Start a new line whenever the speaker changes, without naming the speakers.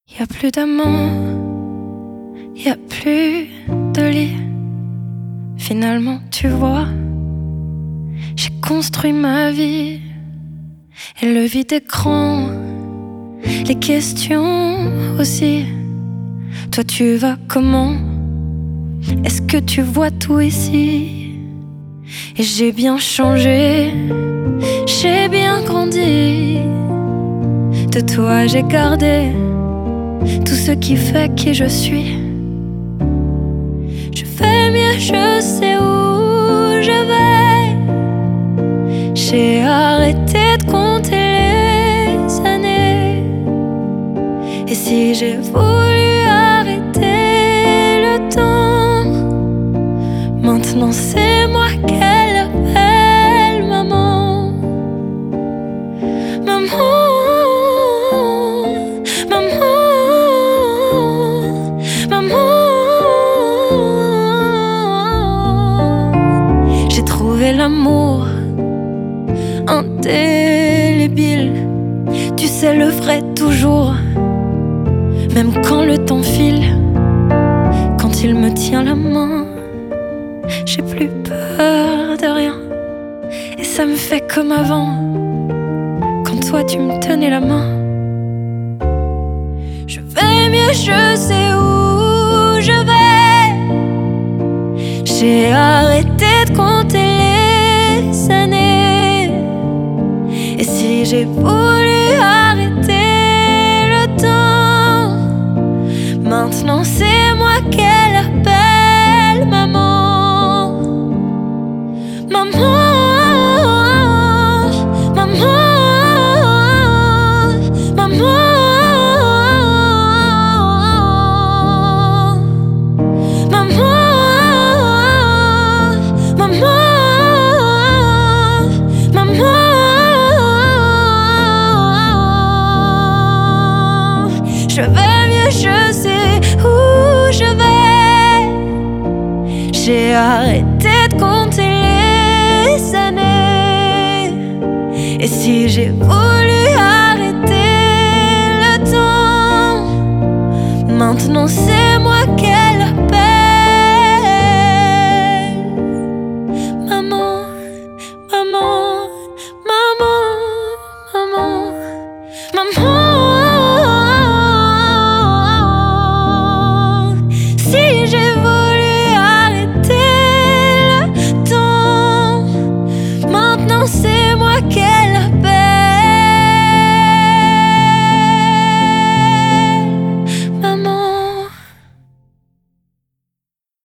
Y a plus d'amants, y a plus de lit. Finalement, tu vois, j'ai construit ma vie. Et le vide est grand, les questions aussi. Toi, tu vas comment? Est-ce que tu vois tout ici? Et j'ai bien changé, j'ai bien grandi. De toi, j'ai gardé tout ce qui fait qui je suis. Je fais mieux, je sais où je vais. J'ai arrêté de compter les années. Et si j'ai voulu arrêter le temps, maintenant c'est moi qu'elle appelle maman. Maman. J'ai trouvé l'amour indélébile. Tu sais, le vrai toujours, même quand le temps file. Quand il me tient la main, j'ai plus peur de rien. Et ça me fait comme avant, quand toi tu me tenais la main. Je vais mieux, je sais où je vais. J'ai arrêté de compter les années. Et si j'ai voulu arrêter le temps, maintenant c'est moi qu'elle appelle maman. Maman. Je vais mieux, je sais où je vais. J'ai arrêté de compter les années. Et si j'ai voulu